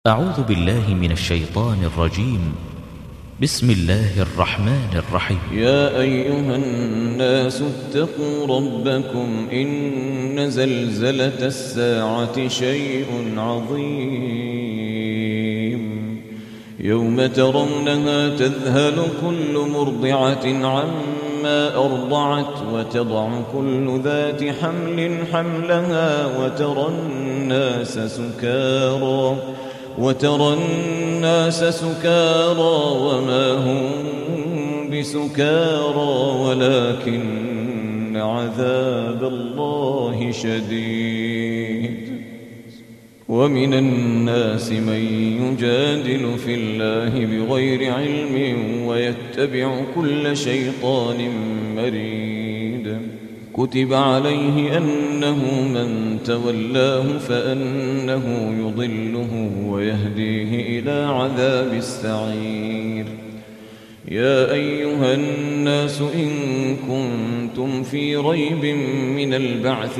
أعوذ بالله من الشيطان الرجيم. بسم الله الرحمن الرحيم. يا أيها الناس اتقوا ربكم إن زلزلة الساعة شيء عظيم يوم ترونها تذهل كل مرضعة عما أرضعت وتضع كل ذات حمل حملها وترى الناس سكارى وما هم بسكارى ولكن عذاب الله شديد. ومن الناس من يجادل في الله بغير علم ويتبع كل شيطان مريد. كتب عليه أنه من تولاه فأنه يضله ويهديه إلى عذاب السعير. يا أيها الناس إن كنتم في ريب من البعث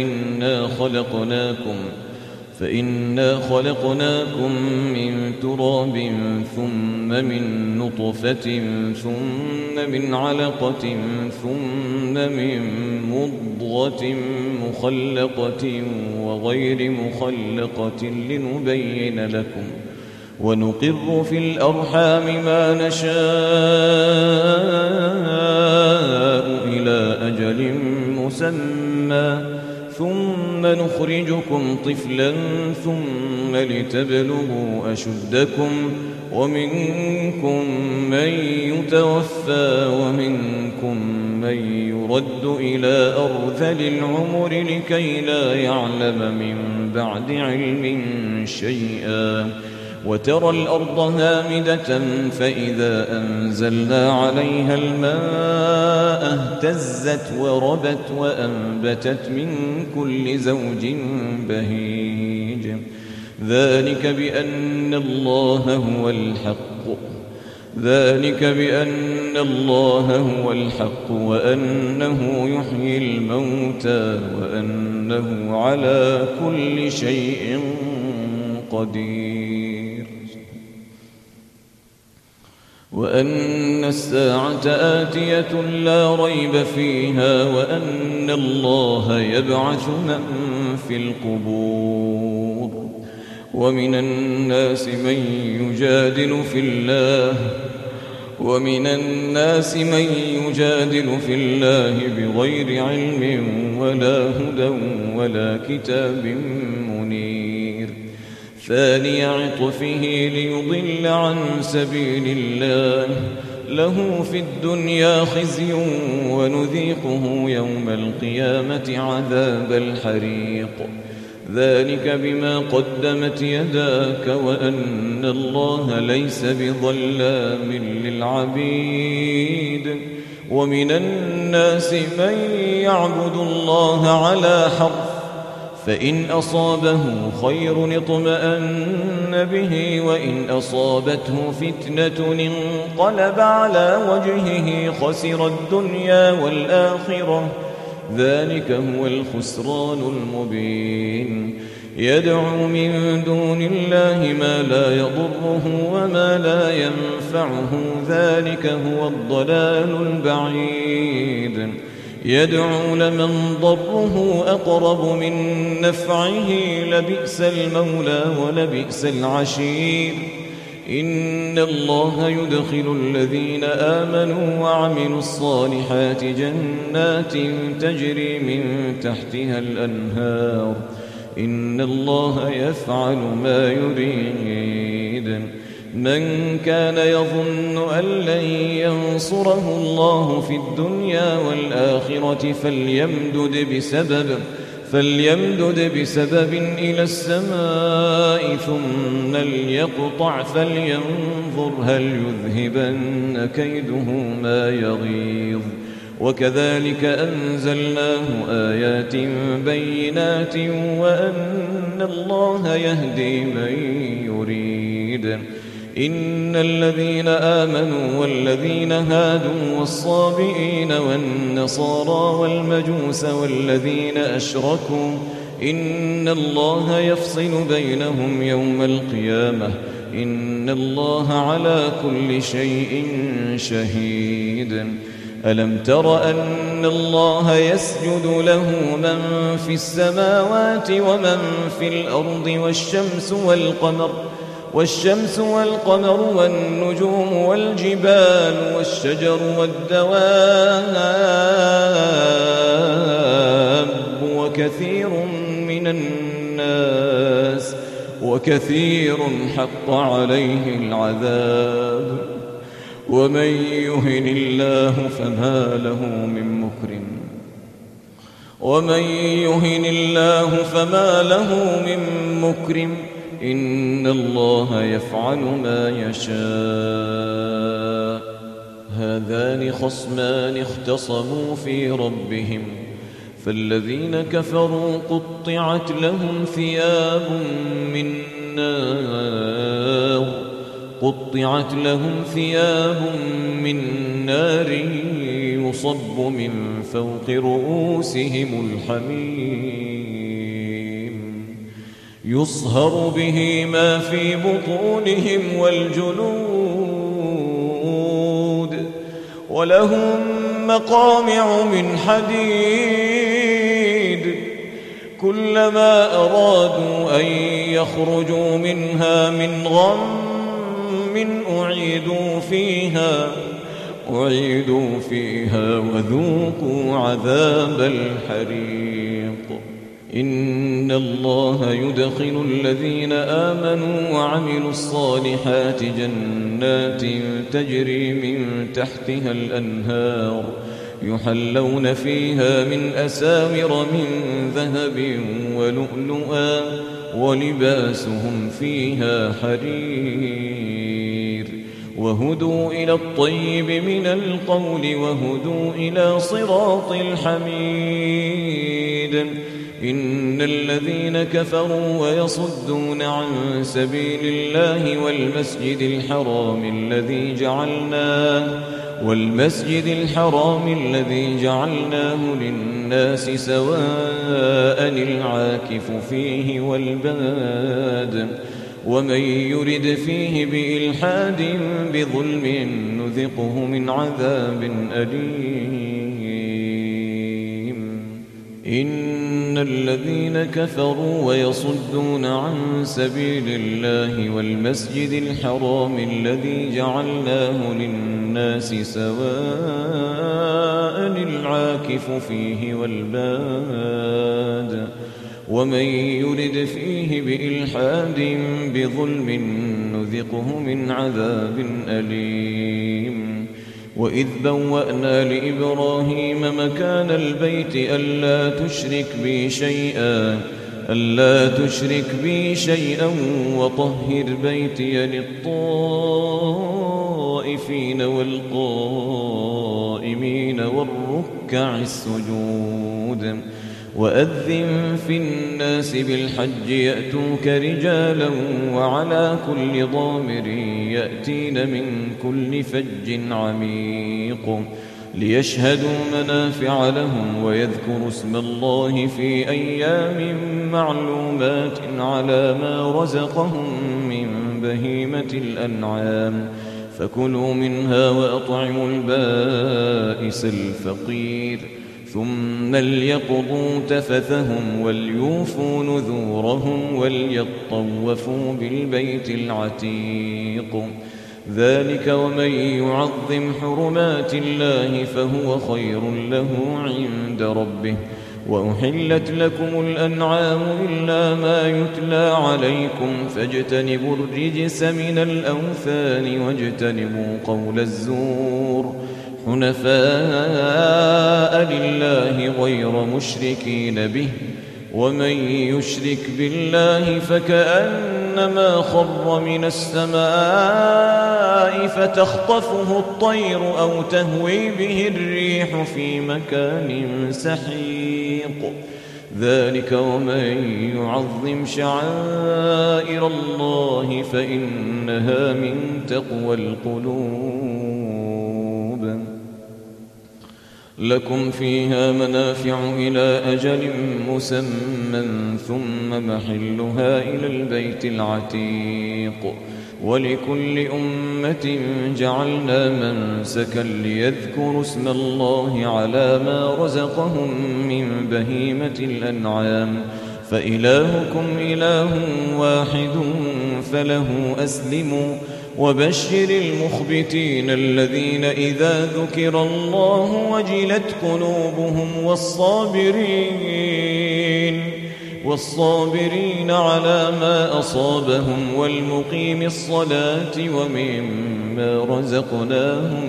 فإنا خلقناكم من تراب ثم من نطفة ثم من علقة ثم من مضغة مخلقة وغير مخلقة لنبين لكم ونقر في الأرحام ما نشاء إلى أجل مسمى ثم نخرجكم طفلا ثم لتبلغوا أشدكم ومنكم من يتوفى ومنكم من يرد إلى أرذل العمر لكي لا يعلم من بعد علم شيئا. وترى الأرض هامدة فإذا أنزلنا عليها الماء اهتزت وربت وأنبتت من كل زوج بهيج. ذلك بأن الله هو الحق وأنه يحيي الموتى وأنه على كل شيء قدير. وأن الساعة آتية لا ريب فيها وأن الله يبعث من في القبور. ومن الناس من يجادل في الله بغير علم ولا هدى ولا كتاب منير. ثاني عطفه ليضل عن سبيل الله له في الدنيا خزي ونذيقه يوم القيامة عذاب الحريق. ذلك بما قدمت يداك وأن الله ليس بظلام للعبيد. ومن الناس من يعبد الله على حرف فإن أصابه خير اطمأن به وإن أصابته فتنة انقلب على وجهه خسر الدنيا والآخرة. ذلك هو الخسران المبين. يدعو من دون الله ما لا يضره وما لا ينفعه ذلك هو الضلال البعيد. يدعو لمن ضره أقرب من نفعه لبئس المولى ولبئس العشير. إن الله يدخل الذين آمنوا وعملوا الصالحات جنات تجري من تحتها الأنهار. إن الله يفعل ما يريد. من كان يظن أن لن ينصره الله في الدنيا والآخرة فليمدد بسبب إلى السماء ثم ليقطع فلينظر هل يذهبن كيده ما يغيظ. وكذلك أنزلناه آيات بينات وأن الله يهدي من يريد. إن الذين آمنوا والذين هادوا والصابئين والنصارى والمجوس والذين أشركوا إن الله يفصل بينهم يوم القيامة إن الله على كل شيء شهيد ألم تر أن الله يسجد له من في السماوات ومن في الأرض والشمس والقمر والنجوم والجبال والشجر والدواب وكثير حق عليه العذاب ومن يهن الله فما له من مكرم إن الله يفعل ما يشاء هذان خصمان اختصموا في ربهم فالذين كفروا قطعت لهم ثياب من نار يصب من فوق رؤوسهم الحميم يصهر به ما في بطونهم والجلود ولهم مقامع من حديد كلما أرادوا أن يخرجوا منها من غم أعيدوا فيها وذوقوا عذاب الحريق إن الله يدخل الذين آمنوا وعملوا الصالحات جنات تجري من تحتها الأنهار يحلون فيها من أساور من ذهب ولؤلؤا ولباسهم فيها حرير وهدوا إلى الطيب من القول وهدوا إلى صراط الحميد إن الذين كفروا ويصدون عن سبيل الله والمسجد الحرام الذي جعلناه للناس سواء العاكف فيه والباد ومن يرد فيه بإلحاد بظلم نذقه من عذاب أليم إن الذين كفروا ويصدون عن سبيل الله والمسجد الحرام الذي جعلناه للناس سواء العاكف فيه والباد ومن يرد فيه بإلحاد بظلم نذقه من عذاب أليم وإذ بوأنا لإبراهيم مكان البيت ألا تشرك بي شيئا وطهر بيتي للطائفين والقائمين والركع السجود وأذن في الناس بالحج يأتوك رجالا وعلى كل ضامر يأتين من كل فج عميق ليشهدوا منافع لهم ويذكروا اسم الله في أيام معلومات على ما رزقهم من بهيمة الأنعام فكلوا منها وأطعموا البائس الفقير ثم ليقضوا تفثهم وليوفوا نذورهم وليطوفوا بالبيت العتيق ذلك ومن يعظم حرمات الله فهو خير له عند ربه وأحلت لكم الأنعام إلا ما يتلى عليكم فاجتنبوا الرجس من الأوثان واجتنبوا قول الزور حنفاء لله غير مشركين به ومن يشرك بالله فكأنما خر من السماء فتخطفه الطير أو تهوي به الريح في مكان سحيق ذلك ومن يعظم شعائر الله فإنها من تقوى القلوب لكم فيها منافع إلى أجل مسمى ثم محلها إلى البيت العتيق ولكل أمة جعلنا منسكا ليذكروا اسم الله على ما رزقهم من بهيمة الأنعام فإلهكم إله واحد فله أسلموا وبشر المخبتين الذين إذا ذكر الله وجلت قلوبهم والصابرين على ما أصابهم والمقيم الصلاة ومما رزقناهم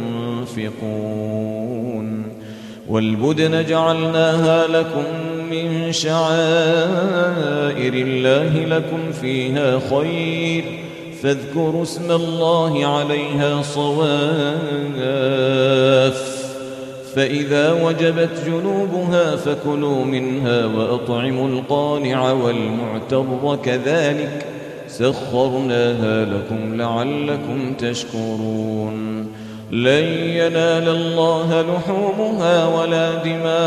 ينفقون والبدن جعلناها لكم من شعائر الله لكم فيها خير فاذكروا اسم الله عليها صواف فإذا وجبت جنوبها فكلوا منها وأطعموا القانع والمعتر كذلك سخرناها لكم لعلكم تشكرون لن ينال الله لحومها ولا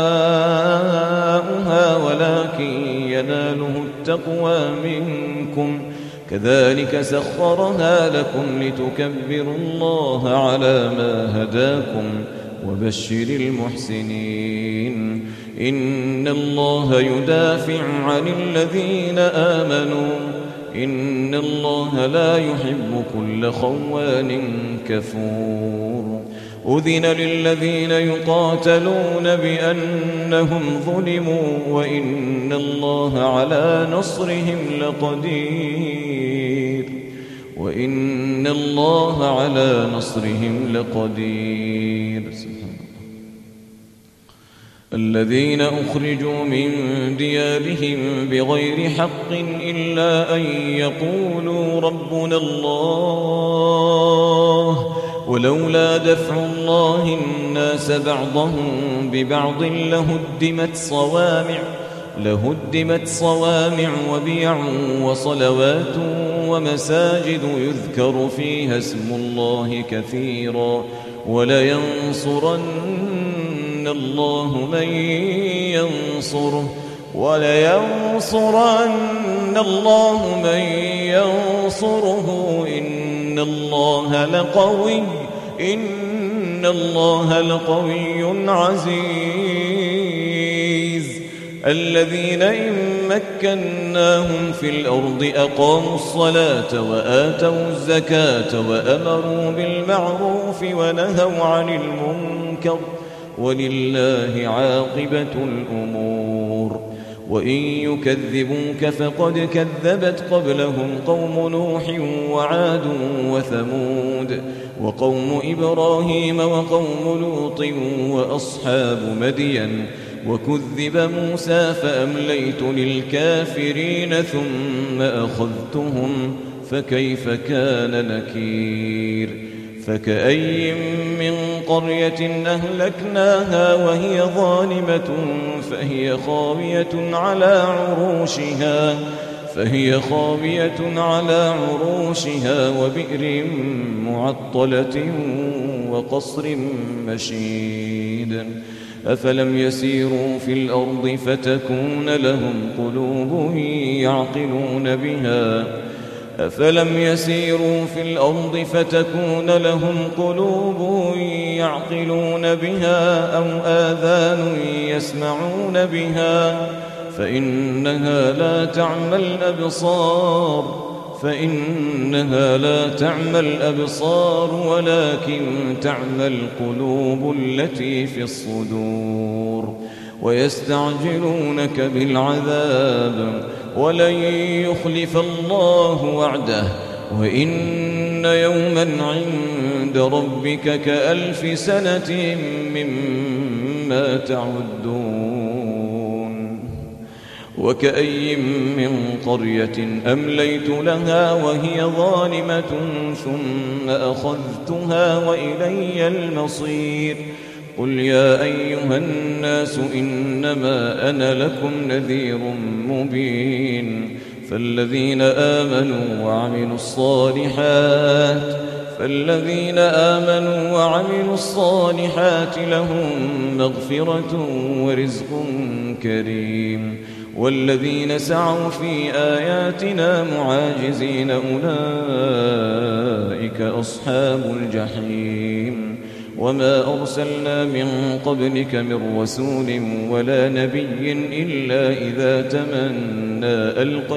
دماؤها ولكن يناله التقوى منكم كذلك سخرها لكم لتكبروا الله على ما هداكم وبشر المحسنين إن الله يدافع عن الذين آمنوا إن الله لا يحب كل خوان كفور أذن للذين يقاتلون بأنهم ظلموا وإن الله على نصرهم لقدير الذين أخرجوا من ديارهم بغير حق إلا أن يقولوا ربنا الله ولولا دفع الله الناس بعضهم ببعض لهدمت صوامع وبيع وصلوات ومساجد يذكر فيها اسم الله كثيرا ولينصرن الله من ينصره إن الله لقوي عزيز الذين إن مكناهم في الأرض أقاموا الصلاة وآتوا الزكاة وأمروا بالمعروف ونهوا عن المنكر ولله عاقبة الأمور وإن يكذبوك فقد كذبت قبلهم قوم نوح وعاد وثمود وقوم إبراهيم وقوم لوط وأصحاب مدين وكذب موسى فأمليت للكافرين ثم أخذتهم فكيف كان نكير فكأي من قرية أهلكناها وهي ظالمة فهي خاوية على عروشها وبئر معطلة وقصر مشيد أفلم يسيروا في الأرض فتكون لهم قلوب يعقلون بها أو آذان يسمعون بها فإنها لا تعمى الأبصار ولكن تعمى القلوب التي في الصدور ويستعجلونك بالعذاب ولن يخلف الله وعده وإن يوما عند ربك كألف سنة مما تعدون وكأي من قرية أمليت لها وهي ظالمة ثم أخذتها وإلي المصير قل يا أيها الناس إنما أنا لكم نذير مبين فالذين آمنوا وعملوا الصالحات لهم مغفرة ورزق كريم. والذين سعوا في آياتنا معاجزين أولئك أصحاب الجحيم. وما أرسلنا من قبلك من رسول ولا نبي إلا إذا تمنى ألقى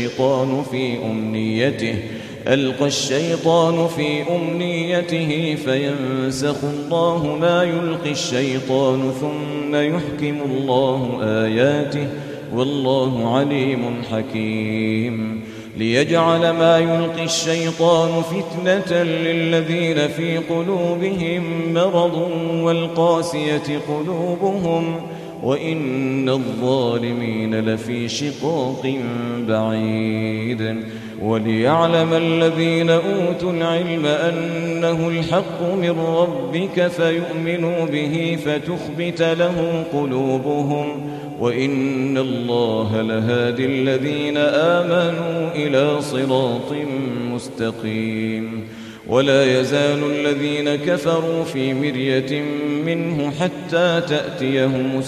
الشيطان في أمنيته فينسخ الله ما يلقي الشيطان ثم يحكم الله آياته والله عليم حكيم. ليجعل ما يلقي الشيطان فتنة للذين في قلوبهم مرض والقاسية قلوبهم وإن الظالمين لفي شقاق بعيد. وليعلم الذين أوتوا العلم أنه الحق من ربك فيؤمنوا به فتخبت له قلوبهم وإن الله لهادي الذين آمنوا إلى صراط مستقيم. ولا يزال الذين كفروا في مرية منه حتى تأتيهم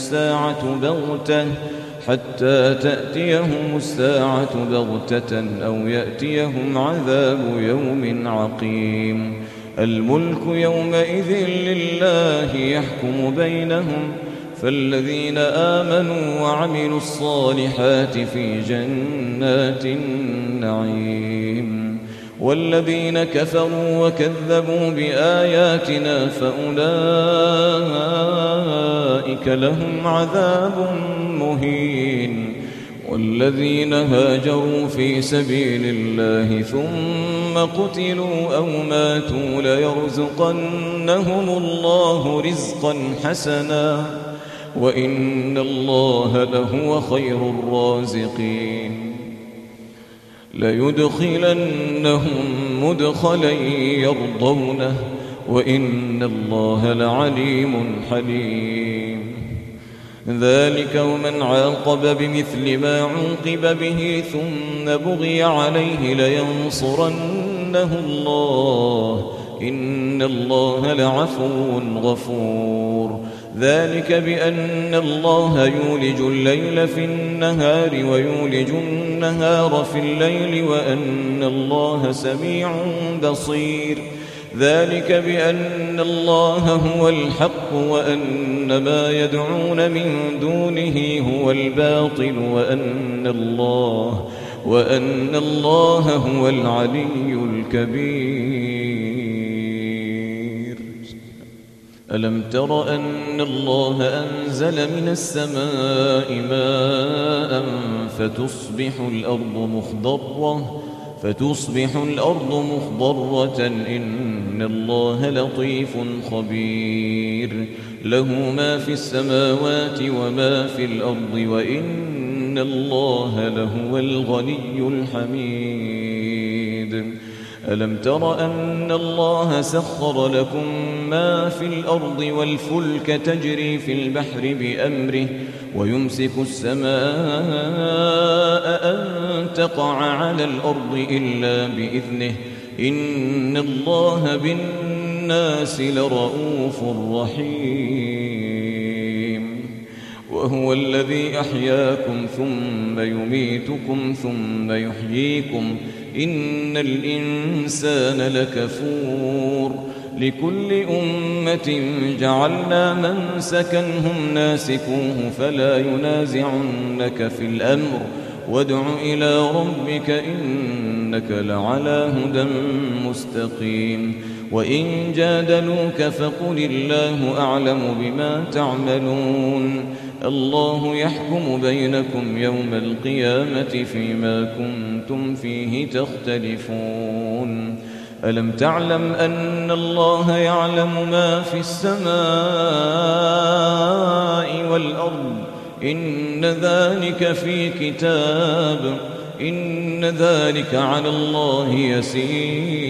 الساعة بغتة أو يأتيهم عذاب يوم عقيم. الملك يومئذ لله يحكم بينهم فالذين آمنوا وعملوا الصالحات في جنات النعيم. والذين كفروا وكذبوا بآياتنا فأولئك لهم عذاب مهين. والذين هاجروا في سبيل الله ثم قتلوا أو ماتوا ليرزقنهم الله رزقا حسنا وإن الله لهو خير الرازقين. ليدخلنهم مدخلا يرضونه وإن الله لعليم حليم. ذلك ومن عاقب بمثل ما عوقب به ثم بغي عليه لينصرنه الله إن الله لعفو غفور. ذلك بأن الله يولج الليل في النهار ويولج النهار في الليل وأن الله سميع بصير. ذلك بأن الله هو الحق وأن ما يدعون من دونه هو الباطل وأن الله هو العلي الكبير. ألم تر أن الله أنزل من السماء ماء فتصبح الأرض مخضرة إن الله لطيف خبير. له ما في السماوات وما في الأرض وإن الله لهو الغني الحميد. ألم تر أن الله سخر لكم ما في الأرض والفلك تجري في البحر بأمره ويمسك السماء أن تقع على الأرض إلا بإذنه إن الله بالناس لرؤوف رحيم. وهو الذي أحياكم ثم يميتكم ثم يحييكم إن الإنسان لكفور. لكل أمة جعلنا منسكا هم ناسكوه فلا ينازعنك في الأمر وادع إلى ربك إنك لعلى هدى مستقيم. وإن جادلوك فقل الله أعلم بما تعملون. الله يحكم بينكم يوم القيامة فيما كنتم فيه تختلفون. ألم تعلم أن الله يعلم ما في السماء والأرض إن ذلك في كتاب إن ذلك على الله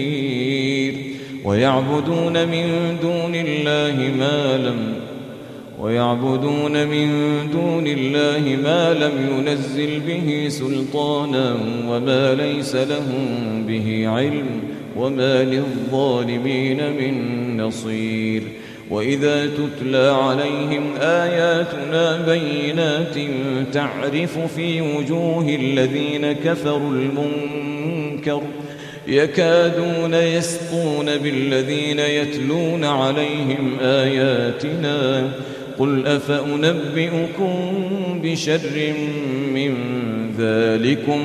يسير. ويعبدون من دون الله ويعبدون من دون الله ما لم ينزل به سلطانا وما ليس لهم به علم وما للظالمين من نصير. وإذا تتلى عليهم آياتنا بينات تعرف في وجوه الذين كفروا المنكر يكادون يسطون بالذين يتلون عليهم آياتنا قل أفأنبئكم بشر من ذلكم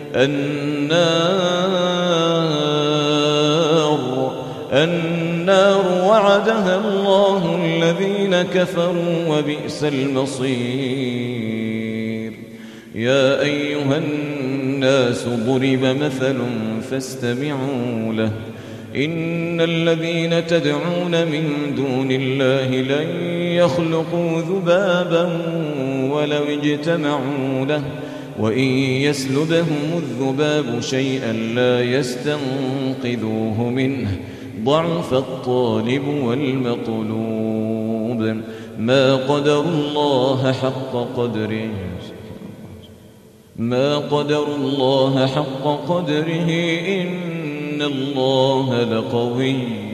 النار وعدها الله الذين كفروا وبئس المصير. يا أيها الناس ضرب مثل فاستمعوا له إن الذين تدعون من دون الله لن يخلقوا ذبابا ولو اجتمعوا له وإن يسلبهم الذباب شيئا لا يستنقذوه منه ضعف الطالب والمطلوب ما قدر الله حق قدره إن الله لقوي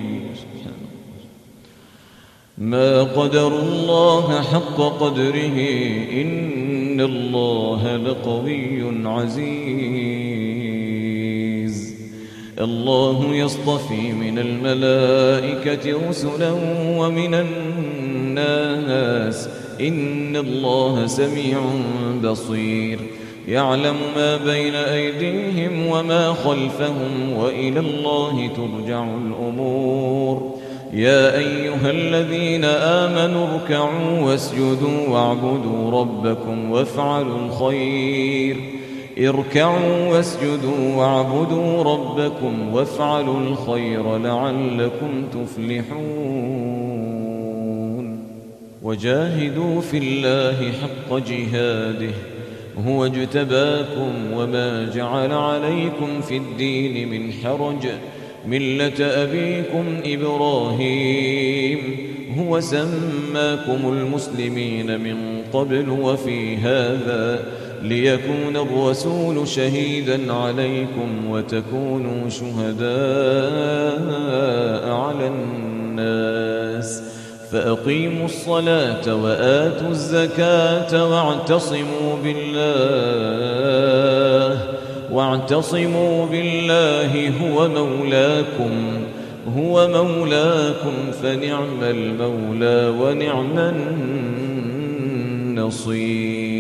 ما قدر الله حق قدره إن الله لقوي عزيز. الله يصطفي من الملائكة رسلا ومن الناس إن الله سميع بصير. يعلم ما بين أيديهم وما خلفهم وإلى الله ترجع الأمور. يا أيها الذين آمنوا اركعوا واسجدوا واعبدوا ربكم وافعلوا الخير لعلكم تفلحون. وجاهدوا في الله حق جهاده هو اجتباكم وما جعل عليكم في الدين من حرج ملة أبيكم إبراهيم هو سماكم المسلمين من قبل وفي هذا ليكون الرسول شهيدا عليكم وتكونوا شهداء على الناس فأقيموا الصلاة وآتوا الزكاة واعتصموا بالله هو مولاكم فنعم المولى ونعم النصير.